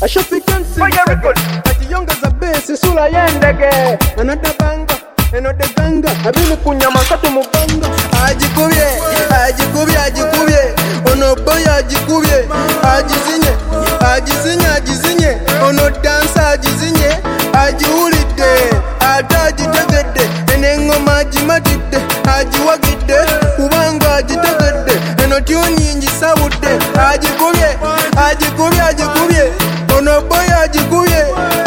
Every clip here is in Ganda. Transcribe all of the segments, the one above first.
ashafikansi akiyongeza besi sula yendege another banga another ganga abini kunyama katu muganga ajikubye ono boy ajikubye ajizinye ono dansa ajizinye ajiwulidde atajitegedde enengoma ajimatidde ajiwagidde kubanga ajitegedde eno tyuni njisawudde ajikubye ono boy ajikubye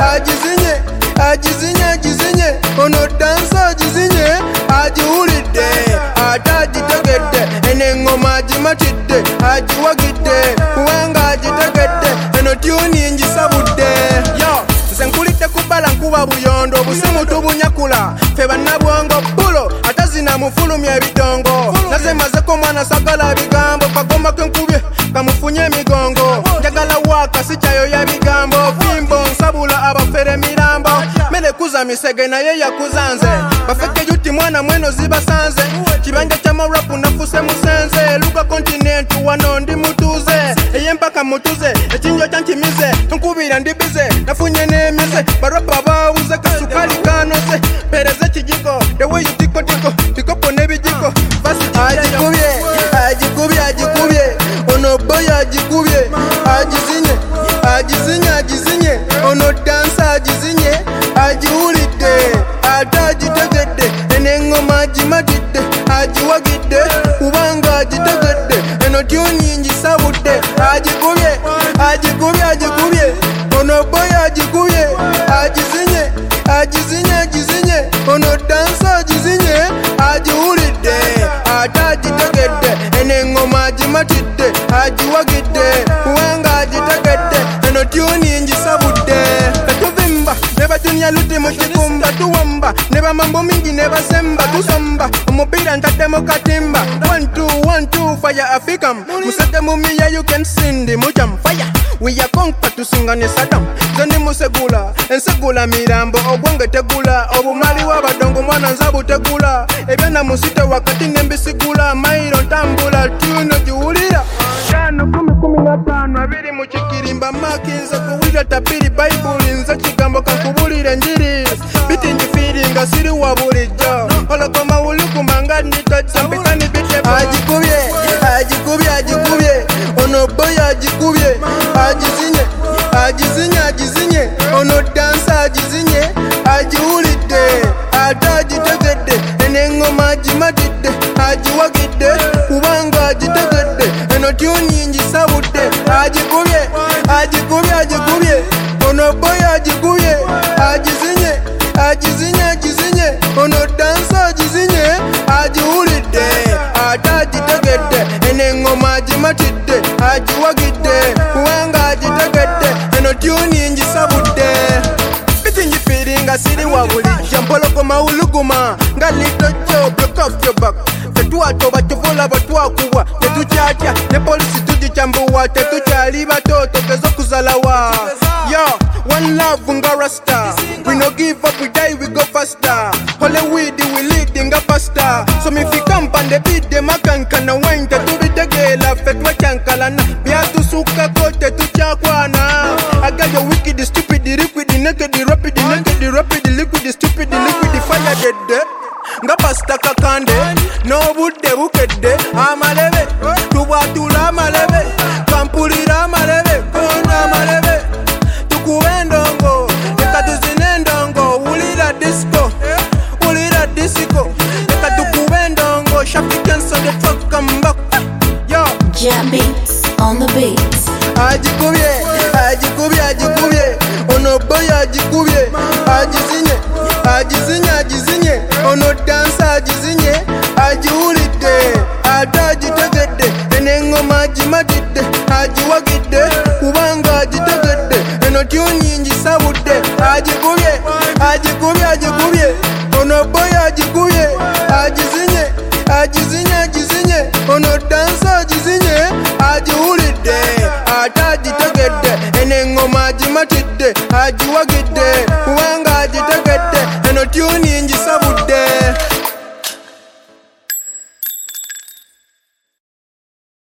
ajizinye ono dansa ajizinye ajiwulidde atajitegedde enengoma ajimatidde ajiwagidde kubanga ajitegedde eno tyuni njisawudde nze nkulidde kubala nkuba buyondo busimu tubunyakula fe bannabwongo bulo atazina mufulumya ebidongo naze mazeko mwana sagala bigambo kagoma kenkubye kamufunye emigongo njagala waka sikyayo ya bigambo fimbo nsabula abafere emirambo mele kuza misege naye yakuzanze bafeke yuti mwana mweno zibasanze kibanja ky'amarapu nafuse musenze luka kontinentu wano ndi mutuze eyempaka mutuze ekinjo kyankimize nkubira ndibize nafunye nemize barapa bawuze kasukali kanoze pereze kijiko the way you tiko tikopo nebijiko basi ajikubye ono boy ajikubye ajizinye ono dansa ajizinye ajiwulidde atajitegedde enengoma ajimatidde ajiwagidde kubanga ajitegedde eno tyuni njisawudde ajikubye ono boy ajikubye ajizinye ono dansa ajizinye ajiwulidde atajitegedde enengoma ajimatidde ajiwagidde kubanga ajitegedde eno tyuni njisawudde tetuvimba ne batunya luti mu kikumba tuwamba ne bamambo mingi ne basemba tusomba omupira ntaddemu katimba 1 2 fire africam museke mumiya you can sindi mujam fire we are conquer tusinga ne Saddam zondi musegula ensegula mirambo obwenge tegula obumali w'abadongo mwana nzabu tegula ebyana musite wakati nembisigula mairo ntambula tuno giwulira 10 abiri mu kikirimba makinze kuwulira tabiri bayibuli nze kigambo kankubulira njiri biti njifiringa siri wa bulijjo olokoma wulukumanga nitojampikani bite ajikubye ono boy ajikubye ajizinye ono dansa ajizinye ajiwulidde atajitegedde enengoma ajimatidde ajiwagidde kubanga ajitegedde eno tyuni njisawudde ajikubye ono boy ajikubye ajizinye ono dansa ajizinye ajiwulidde atajitegedde enengoma ajimatidde ajiwagidde kubanga ajitegedde eno tyuni njisawudde biti njifiringa siri wa bulijjo mpologoma uluguma nga litojo break off your back tetwatoba tuvula batwakubwa tetukyatya ne polisi tugikyambuwa tetukyali bato togeza okuzalawa one love nga rasta we no give up we die we go faster Hollywood we leading a faster so me fi kampande bide makankana wine tetubitegela fe twacyankalana byatusuka ko tetukyakwana I got your wicked stupid liquid naked rapid liquid stupid liquid fire dead nga pasta kakande n'obudde bukedde amalebe tubwatula amalebe kampulira amalebe kona amalebe tukuba endongo leka tuzine endongo wulira disco leka tukuba endongo Shafikans on the truck come back Jam beats on the beats ajikubye ono boy ajikubye ajizinye ono dansa ajizinye ajiwulidde atajitegedde enengoma ajimatidde ajiwagidde kubanga ajitegedde eno tyuni njisawudde ajikubye ono boy ajikubye ajizinye ono dansa ajizinye ajiwulidde atajitegedde enengoma ajimatidde ajiwagidde kubanga ajitegedde eno tyuni